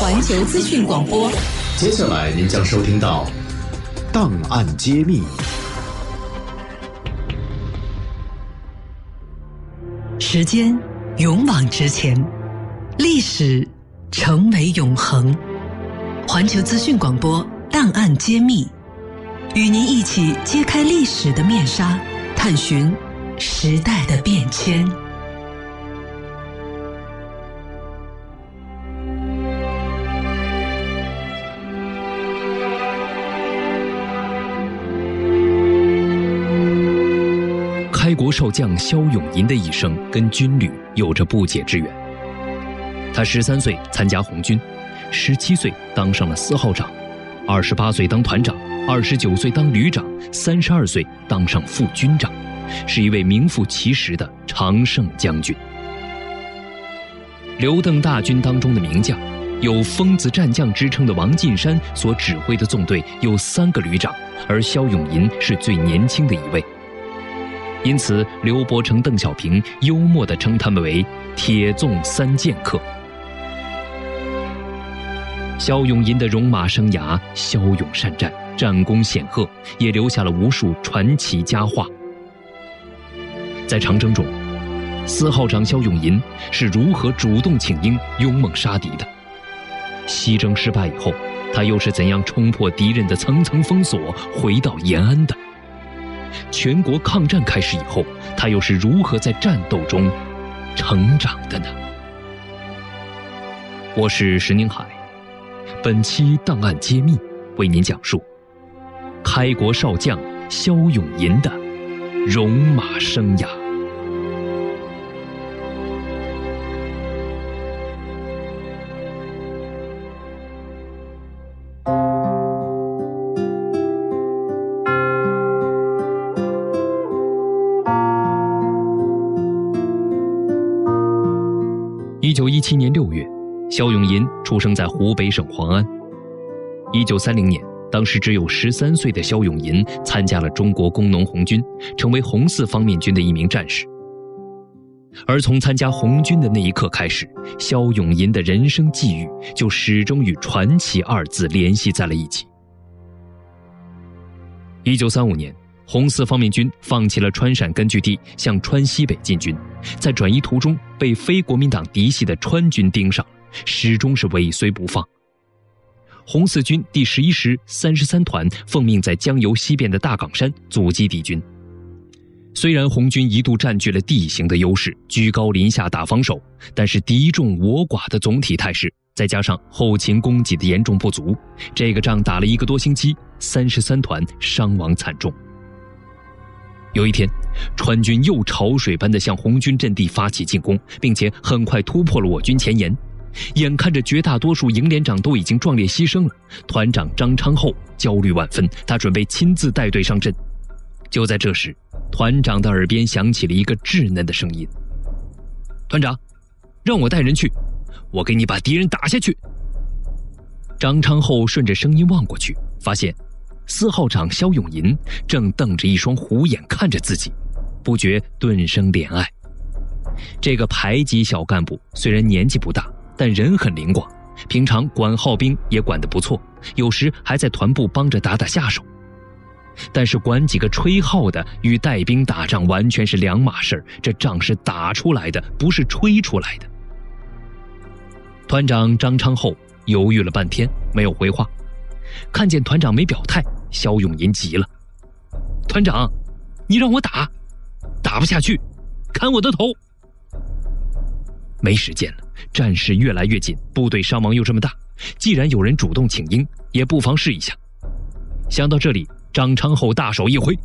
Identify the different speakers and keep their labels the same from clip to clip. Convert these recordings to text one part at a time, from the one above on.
Speaker 1: 环球资讯广播。
Speaker 2: 接下来您将收听到档案揭秘。
Speaker 3: 时间勇往直前，历史成为永恒。环球资讯广播档案揭秘，与您一起揭开历史的面纱，探寻时代的变迁。
Speaker 4: 开国少将萧永银的一生跟军旅有着不解之缘。他13岁参加红军，17岁当上了4号长，28岁当团长，29岁当旅长，32岁当上副军长，是一位名副其实的常胜将军。刘邓大军当中的名将，有疯子战将之称的王进山所指挥的纵队有3个旅长，而萧永银是最年轻的一位。因此刘伯承、邓小平幽默地称他们为铁纵3剑客。萧永银的戎马生涯骁勇善战，战功显赫，也留下了无数传奇佳话。在长征中，4号长萧永银是如何主动请缨、勇猛杀敌的？西征失败以后，他又是怎样冲破敌人的层层封锁，回到延安的？全国抗战开始以后，他又是如何在战斗中成长的呢？我是石宁海，本期档案揭秘为您讲述开国少将萧永银的戎马生涯。1917年6月，萧永银出生在湖北省黄安。1930年，当时只有13岁的萧永银参加了中国工农红军，成为红四方面军的一名战士。而从参加红军的那一刻开始，萧永银的人生际遇就始终与传奇2字联系在了一起。1935年，红四方面军放弃了川陕根据地，向川西北进军，在转移途中被非国民党嫡系的川军盯上，始终是尾随不放。红四军第11师33团奉命在江油西边的大岗山阻击敌军。虽然红军一度占据了地形的优势，居高临下打防守，但是敌众我寡的总体态势，再加上后勤供给的严重不足，这个仗打了1个多星期，33团伤亡惨重。有一天，川军又潮水般地向红军阵地发起进攻，并且很快突破了我军前沿。眼看着绝大多数营连长都已经壮烈牺牲了，团长张昌厚焦虑万分，他准备亲自带队上阵。就在这时，团长的耳边响起了一个稚嫩的声音：“团长，让我带人去，我给你把敌人打下去。”张昌厚顺着声音望过去，发现4号长萧永银正瞪着一双虎眼看着自己，不觉顿生怜爱。这个排级小干部虽然年纪不大，但人很灵光，平常管号兵也管得不错，有时还在团部帮着打打下手。但是管几个吹号的与带兵打仗完全是两码事，这仗是打出来的，不是吹出来的。团长张昌厚犹豫了半天，没有回话。看见团长没表态，萧永银急了：“团长，你让我打，打不下去，砍我的头！”没时间了，战事越来越紧，部队伤亡又这么大，既然有人主动请缨，也不妨试一下。想到这里，张昌厚大手一挥：“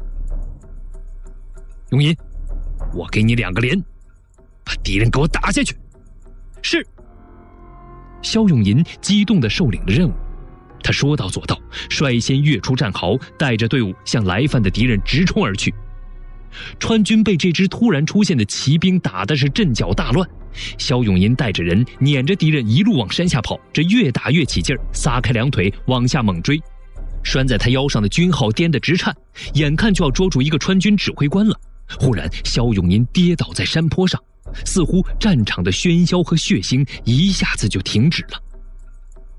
Speaker 4: 永银，我给你2个连，把敌人给我打下去！”是。萧永银激动地受领了任务。他说到做到，率先跃出战壕，带着队伍向来犯的敌人直冲而去。川军被这支突然出现的骑兵打的是阵脚大乱，萧永银带着人撵着敌人一路往山下跑，这越打越起劲儿，撒开2腿往下猛追。拴在他腰上的军号颠得直颤，眼看就要捉住一个川军指挥官了。忽然萧永银跌倒在山坡上，似乎战场的喧嚣和血腥一下子就停止了。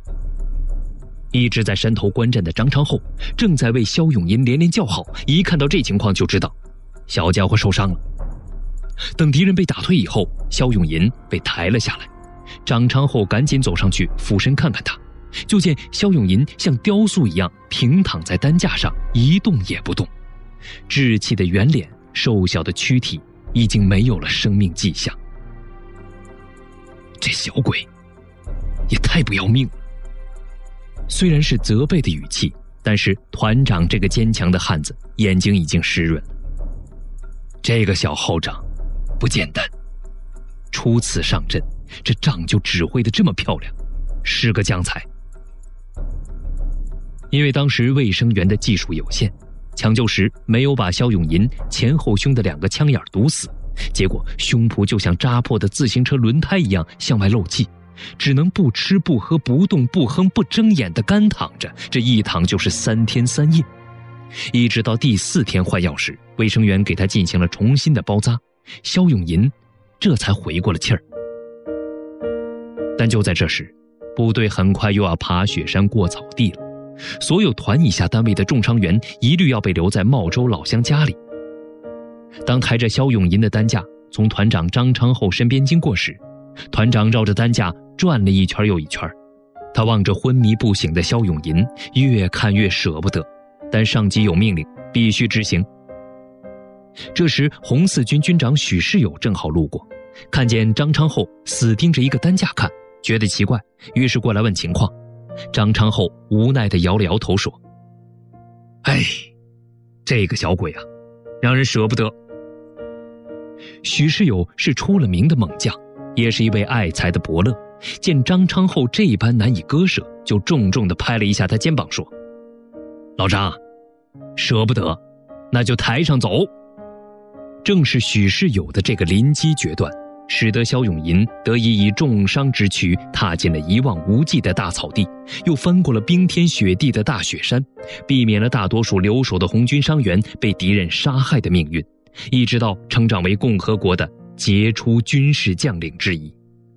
Speaker 4: 一直在山头观战的张昌后正在为萧永银连连叫好，一看到这情况就知道小家伙受伤了。等敌人被打退以后，萧永银被抬了下来，张昌后赶紧走上去俯身看看他，就见萧永银像雕塑一样平躺在担架上，一动也不动，稚气的圆脸，瘦小的躯体已经没有了生命迹象。这小鬼也太不要命了。虽然是责备的语气，但是团长这个坚强的汉子眼睛已经湿润了。这个小号长不简单，初次上阵，这仗就指挥得这么漂亮，是个将才。因为当时卫生员的技术有限，抢救时没有把萧永银前后胸的2个枪眼堵死，结果胸脯就像扎破的自行车轮胎一样向外漏气，只能不吃不喝不动不哼不睁眼的干躺着，这一躺就是3天3夜。一直到第4天换药时，卫生员给他进行了重新的包扎，萧永银这才回过了气儿。但就在这时，部队很快又要爬雪山过草地了，所有团以下单位的重伤员一律要被留在茂州老乡家里。当抬着萧永银的担架从团长张昌后身边经过时，团长绕着担架转了一圈又一圈，他望着昏迷不醒的萧永银，越看越舍不得，但上级有命令，必须执行。这时红四军军长许世友正好路过，看见张昌后死盯着一个担架看，觉得奇怪，于是过来问情况。张昌后无奈地摇了摇头说：哎，这个小鬼啊，让人舍不得。许世友是出了名的猛将，也是一位爱才的伯乐，见张昌后这般难以割舍，就重重地拍了一下他肩膀说：老张，舍不得，那就抬上走。正是许世友的这个临机决断，使得萧永银得以以重伤之躯踏进了一望无际的大草地，又翻过了冰天雪地的大雪山，避免了大多数留守的红军伤员被敌人杀害的命运，一直到成长为共和国的杰出军事将领之一。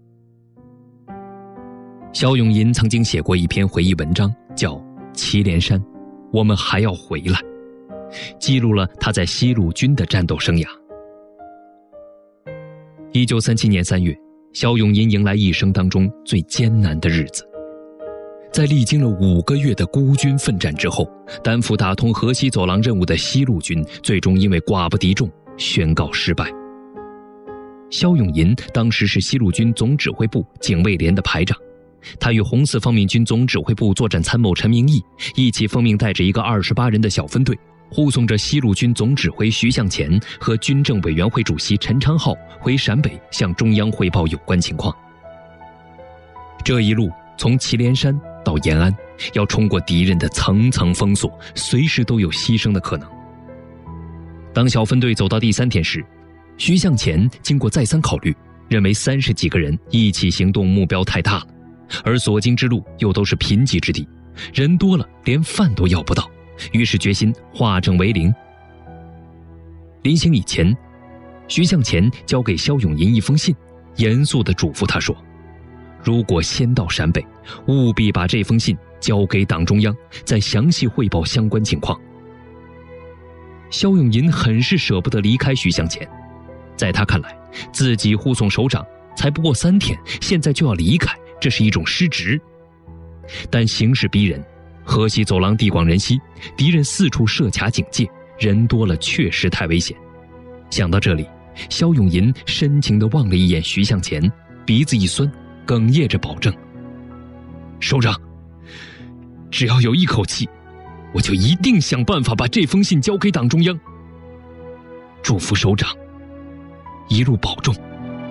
Speaker 4: 萧永银曾经写过一篇回忆文章，叫《祁连山，我们还要回来》，记录了他在西路军的战斗生涯。1937年3月，萧永银迎来一生当中最艰难的日子。在历经了5个月的孤军奋战之后，担负打通河西走廊任务的西路军最终因为寡不敌众宣告失败。萧永银当时是西路军总指挥部警卫连的排长，他与红四方面军总指挥部作战参谋陈明义一起奉命带着一个28人的小分队，护送着西路军总指挥徐向前和军政委员会主席陈昌浩回陕北向中央汇报有关情况。这一路从祁连山到延安，要冲过敌人的层层封锁，随时都有牺牲的可能。当小分队走到第3天时，徐向前经过再三考虑，认为30几个人一起行动目标太大了，而所经之路又都是贫瘠之地，人多了连饭都要不到，于是决心化整为零。临行以前，徐向前交给萧永银一封信，严肃地嘱咐他说：如果先到陕北，务必把这封信交给党中央，再详细汇报相关情况。萧永银很是舍不得离开徐向前，在他看来，自己护送首长才不过3天，现在就要离开，这是一种失职。但形势逼人，河西走廊地广人稀，敌人四处设卡警戒，人多了确实太危险。想到这里，萧永银深情地望了一眼徐向前，鼻子一酸，哽咽着保证：首长，只要有一口气，我就一定想办法把这封信交给党中央。祝福首长一路保重。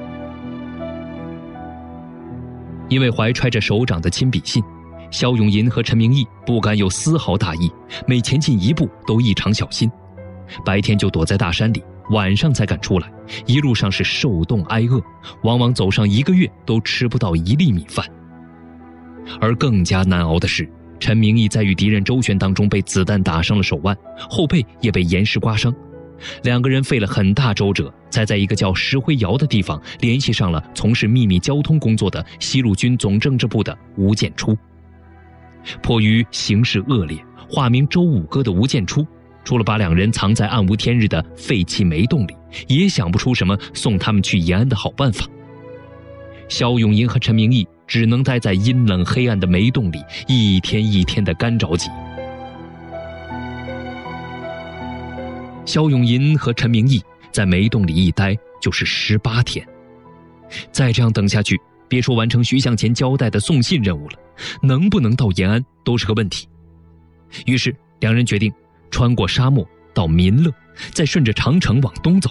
Speaker 4: 因为怀揣着首长的亲笔信，萧永银和陈明义不敢有丝毫大意，每前进一步都异常小心，白天就躲在大山里，晚上才敢出来，一路上是受冻挨饿，往往走上1个月都吃不到1粒米饭。而更加难熬的是，陈明义在与敌人周旋当中被子弹打伤了手腕，后背也被岩石刮伤，2个人费了很大周折，才在一个叫石灰窑的地方联系上了从事秘密交通工作的西路军总政治部的吴建初。 迫于形势恶劣，化名周五哥的吴建初，除了把两人藏在暗无天日的废弃煤洞里，也想不出什么送他们去延安的好办法。肖永银和陈明义只能待在阴冷黑暗的煤洞里，一天一天的干着急。肖永银和陈明义在煤洞里一待就是18天，再这样等下去，别说完成徐向前交代的送信任务了，能不能到延安都是个问题。于是两人决定穿过沙漠到民乐，再顺着长城往东走。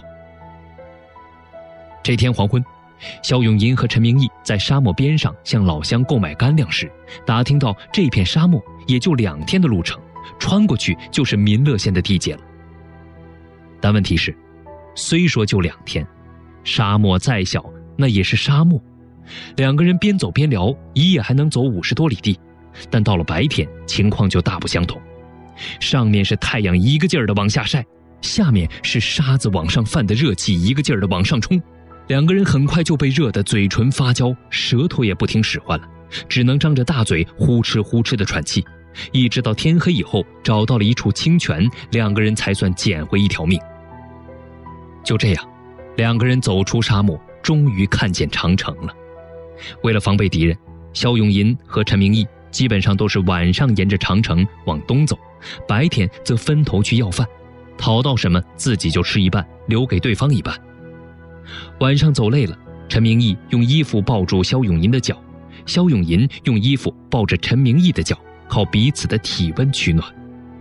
Speaker 4: 这天黄昏，肖永银和陈明义在沙漠边上向老乡购买干粮时，打听到这片沙漠也就2天的路程，穿过去就是民乐县的地界了。但问题是，虽说就2天，沙漠再小那也是沙漠，两个人边走边聊，一夜还能走50多里地。但到了白天，情况就大不相同。上面是太阳一个劲儿的往下晒，下面是沙子往上泛的热气一个劲儿的往上冲，两个人很快就被热得嘴唇发焦，舌头也不听使唤了，只能张着大嘴呼哧呼哧的喘气。一直到天黑以后，找到了一处清泉，两个人才算捡回一条命。就这样，两个人走出沙漠，终于看见长城了。为了防备敌人，肖永银和陈明义基本上都是晚上沿着长城往东走，白天则分头去要饭，讨到什么自己就吃一半，留给对方一半。晚上走累了，陈明义用衣服抱住肖永银的脚，肖永银用衣服抱着陈明义的脚，靠彼此的体温取暖。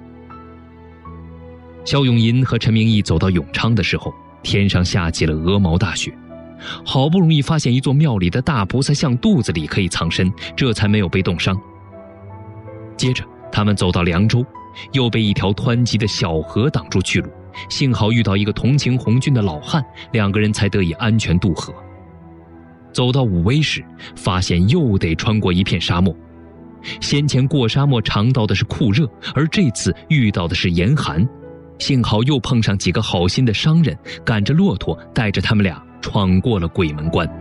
Speaker 4: 肖永银和陈明义走到永昌的时候，天上下起了鹅毛大雪，好不容易发现一座庙里的大菩萨像肚子里可以藏身，这才没有被冻伤。接着他们走到凉州，又被一条湍急的小河挡住去路，幸好遇到一个同情红军的老汉，两个人才得以安全渡河。走到武威时，发现又得穿过一片沙漠。先前过沙漠尝到的是酷热，而这次遇到的是严寒，幸好又碰上几个好心的商人，赶着骆驼带着他们俩闯过了鬼门关。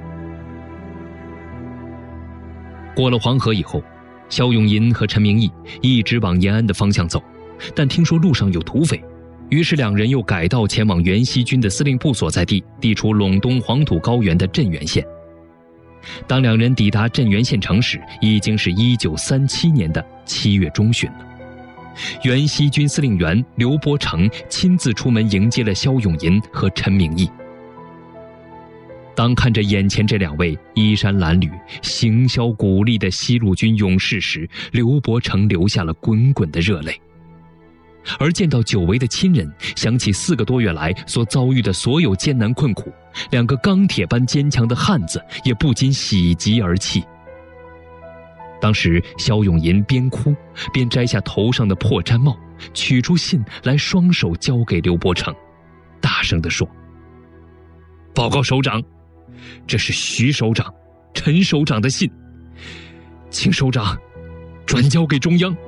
Speaker 4: 过了黄河以后，肖永银和陈明义一直往延安的方向走，但听说路上有土匪，于是两人又改道前往袁熙军的司令部所在地，地处陇东黄土高原的镇原县。当两人抵达镇原县城时，已经是1937年的7月中旬了。袁熙军司令员刘伯承亲自出门迎接了肖永银和陈明义。当看着眼前这两位衣衫褴褛、行销鼓励的西路军勇士时，刘伯承流下了滚滚的热泪。而见到久违的亲人，想起4个多月来所遭遇的所有艰难困苦，两个钢铁般坚强的汉子也不禁喜极而泣。当时肖永银边哭边摘下头上的破毡帽，取出信来，双手交给刘伯承，大声地说：“报告首长，这是徐首长、陈首长的信，请首长转交给中央。”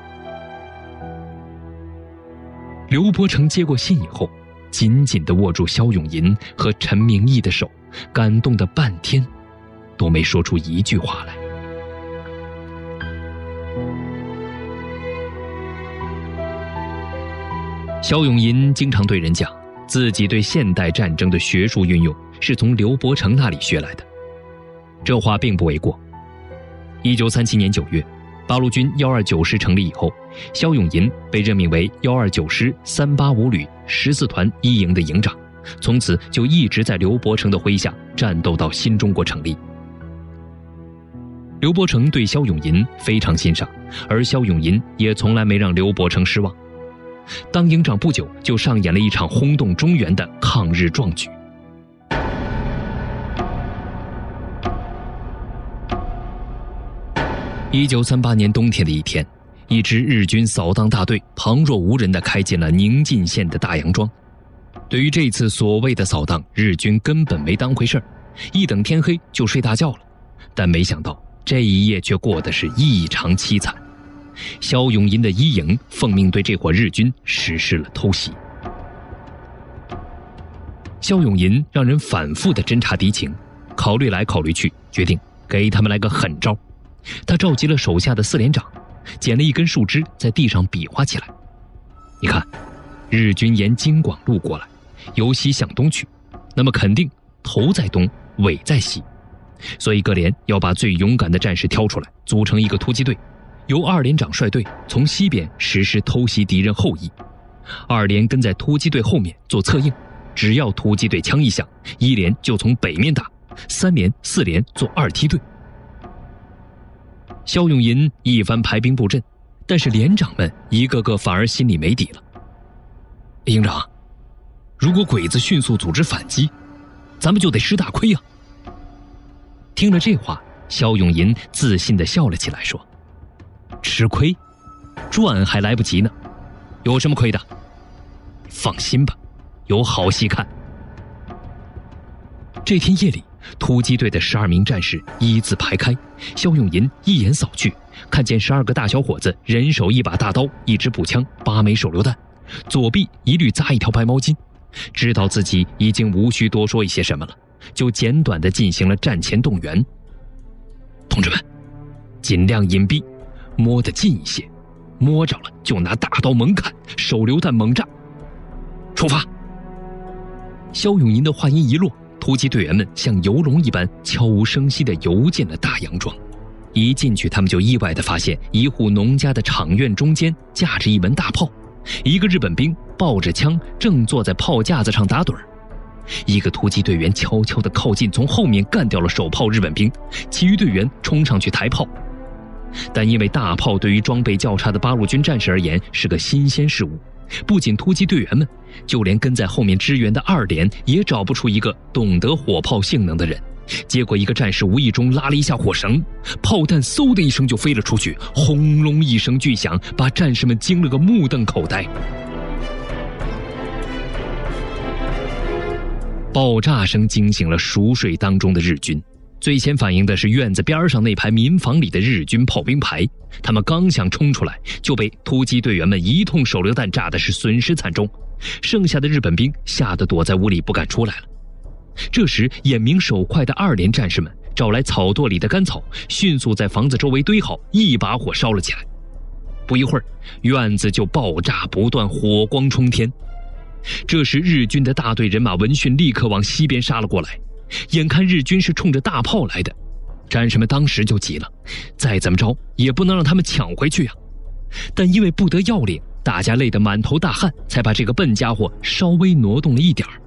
Speaker 4: 刘伯承接过信以后，紧紧地握住肖永银和陈明义的手，感动得半天都没说出一句话来。肖永银经常对人讲，自己对现代战争的学术运用是从刘伯承那里学来的，这话并不为过。1937年9月，八路军129师成立以后，肖永银被任命为129师385旅14团1营的营长，从此就一直在刘伯承的麾下战斗到新中国成立。刘伯承对肖永银非常欣赏，而肖永银也从来没让刘伯承失望。当营长不久，就上演了一场轰动中原的抗日壮举。1938年冬天的一天，一支日军扫荡大队旁若无人地开进了宁晋县的大杨庄。对于这次所谓的扫荡，日军根本没当回事儿，一等天黑就睡大觉了。但没想到这一夜却过得是异常凄惨。肖永银的一营奉命对这伙日军实施了偷袭。肖永银让人反复地侦察敌情，考虑来考虑去，决定给他们来个狠招。 他召集了手下的4连长，捡了一根树枝在地上比划起来。你看，日军沿京广路过来，由西向东去，那么肯定头在东，尾在西。所以各连要把最勇敢的战士挑出来，组成一个突击队，由2连长率队从西边实施偷袭敌人后翼，2连跟在突击队后面做策应，只要突击队枪一响，1连就从北面打，3连、4连做2梯队。肖永银一番排兵布阵，但是连长们一个个反而心里没底了。营长，如果鬼子迅速组织反击，咱们就得吃大亏啊。听了这话，肖永银自信地笑了起来，说：吃亏？赚还来不及呢，有什么亏的？放心吧，有好戏看。这天夜里，突击队的12名战士一字排开，肖永银一眼扫去，看见12个大小伙子，人手一把大刀，一支步枪，8枚手榴弹，左臂一律扎一条白毛巾，知道自己已经无需多说一些什么了，就简短地进行了战前动员。同志们，尽量隐蔽，摸得近一些，摸着了就拿大刀猛砍，手榴弹猛炸。出发！肖永银的话音一落，突击队员们像游龙一般悄无声息地游进了大洋庄。一进去，他们就意外地发现一户农家的场院中间架着一门大炮，一个日本兵抱着枪正坐在炮架子上打盹儿。一个突击队员悄悄地靠近，从后面干掉了手炮日本兵，其余队员冲上去抬炮。但因为大炮对于装备较差的八路军战士而言是个新鲜事物，不仅突击队员们，就连跟在后面支援的2连也找不出一个懂得火炮性能的人。结果一个战士无意中拉了一下火绳，炮弹嗖的一声就飞了出去，轰隆一声巨响，把战士们惊了个目瞪口呆。爆炸声惊醒了熟睡当中的日军，最先反应的是院子边上那排民房里的日军炮兵排，他们刚想冲出来，就被突击队员们一通手榴弹炸的是损失惨重，剩下的日本兵吓得躲在屋里不敢出来了。这时眼明手快的2连战士们找来草垛里的干草，迅速在房子周围堆好，一把火烧了起来。不一会儿，院子就爆炸不断，火光冲天。这时日军的大队人马闻讯立刻往西边杀了过来，眼看日军是冲着大炮来的，战士们当时就急了，再怎么着也不能让他们抢回去啊。但因为不得要领，大家累得满头大汗，才把这个笨家伙稍微挪动了一点儿。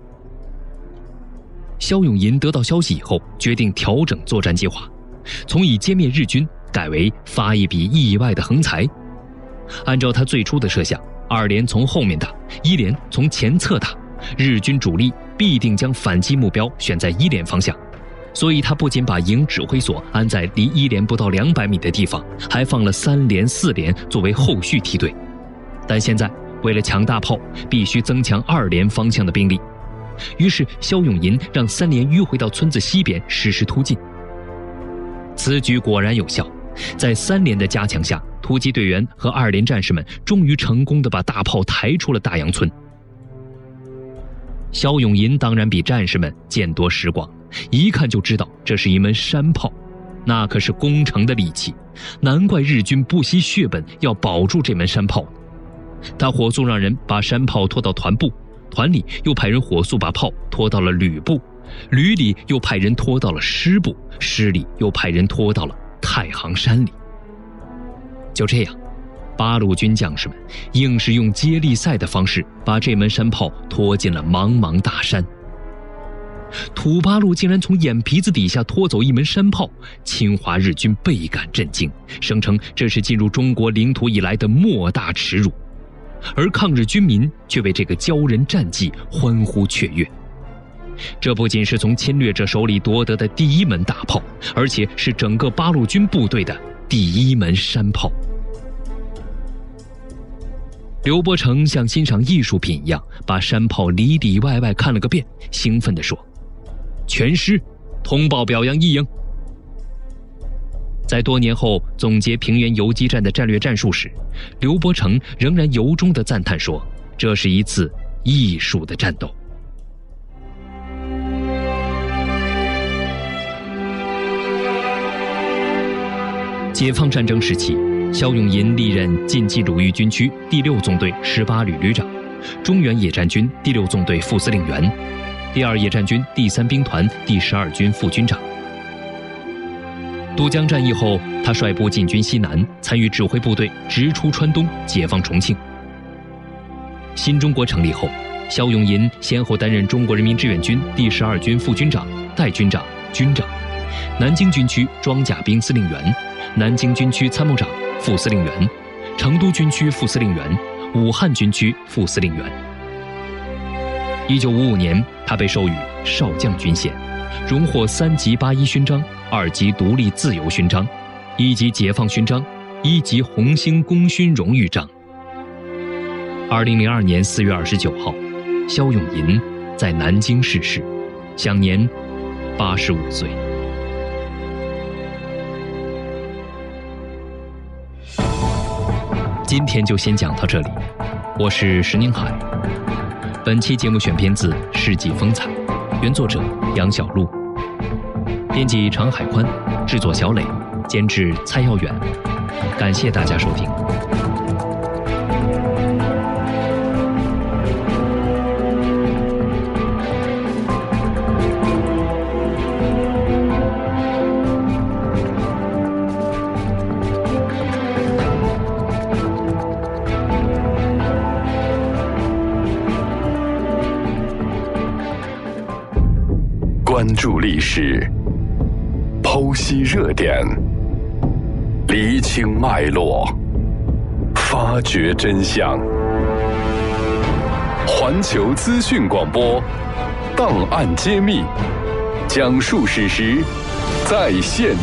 Speaker 4: 肖永银得到消息以后，决定调整作战计划，从以歼灭日军改为发一笔意外的横财。按照他最初的设想，2连从后面打，1连从前侧打，日军主力必定将反击目标选在1连方向，所以他不仅把营指挥所安在离1连不到200米的地方，还放了3连、4连作为后续梯队。但现在为了抢大炮，必须增强2连方向的兵力，于是肖永银让3连迂回到村子西边实施突进。此举果然有效，在3连的加强下，突击队员和2连战士们终于成功地把大炮抬出了大洋村。肖永银当然比战士们见多识广，一看就知道这是一门山炮，那可是攻城的利器，难怪日军不惜血本要保住这门山炮。他火速让人把山炮拖到团部，团里又派人火速把炮拖到了旅部，旅里又派人拖到了师部，师里又派人拖到了太行山里。就这样，八路军将士们硬是用接力赛的方式把这门山炮拖进了茫茫大山。土八路竟然从眼皮子底下拖走一门山炮，侵华日军倍感震惊，声称这是进入中国领土以来的莫大耻辱，而抗日军民却为这个骄人战绩欢呼雀跃。这不仅是从侵略者手里夺得的第1门大炮，而且是整个八路军部队的第1门山炮。刘伯承像欣赏艺术品一样，把山炮里里外外看了个遍，兴奋地说：全师通报表扬一营。在多年后总结平原游击战的战略战术时，刘伯承仍然由衷地赞叹说，这是一次艺术的战斗。 解放战争时期，肖永银历任晋冀鲁豫军区第6纵队18旅旅长，中原野战军第6纵队副司令员，第2野战军第3兵团第12军副军长。渡江战役后，他率部进军西南，参与指挥部队直出川东，解放重庆。新中国成立后，肖永银先后担任中国人民志愿军第12军副军长、代军长、军长，南京军区装甲兵司令员，南京军区参谋长、副司令员，成都军区副司令员，武汉军区副司令员。1955年，他被授予少将军衔，荣获3级81勋章、2级独立自由勋章、1级解放勋章、1级红星功勋荣誉章。2002年4月29号，肖永银在南京逝世，享年85岁。今天就先讲到这里，我是石宁海。本期节目选编自《世纪风采》，原作者杨小璐，编辑常海宽，制作小磊，监制蔡耀远。感谢大家收听。
Speaker 1: 关注历史，剖析热点，厘清脉络，发掘真相。环球资讯广播，档案揭秘，讲述史实，在线